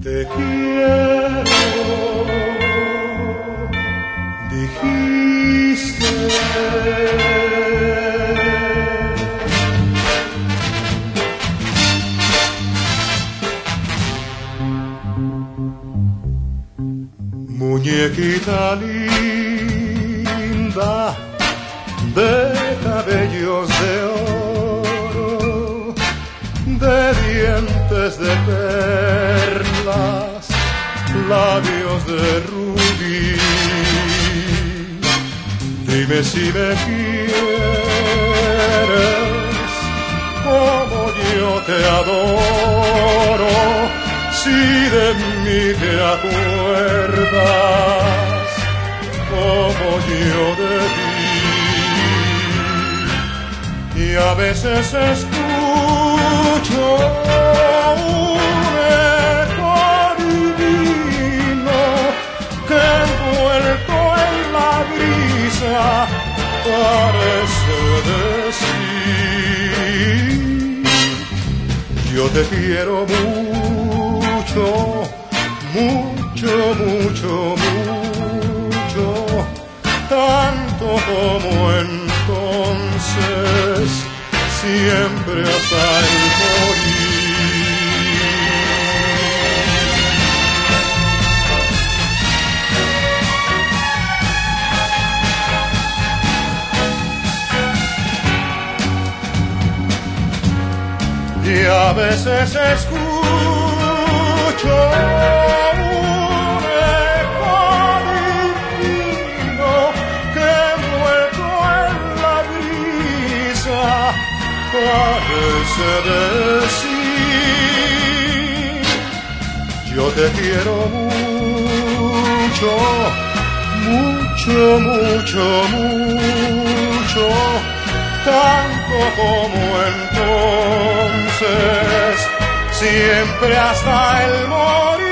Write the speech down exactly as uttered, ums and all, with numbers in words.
Te quiero, dijiste. Muñequita linda, de cabellos de oro, de dientes de perlas, labios de rubí. Dime si me quieres como yo te adoro, si de mí te acuerdas como yo de ti. Y a veces escucho un eco divino que envuelto en la brisa parece decir: yo te quiero mucho, mucho, mucho, mucho, tanto como entonces, siempre hasta el morir. Y a veces escucho un eco divino que envuelto en la brisa parece decir: yo te quiero mucho, mucho, mucho, mucho, tanto como entonces, siempre hasta el morir.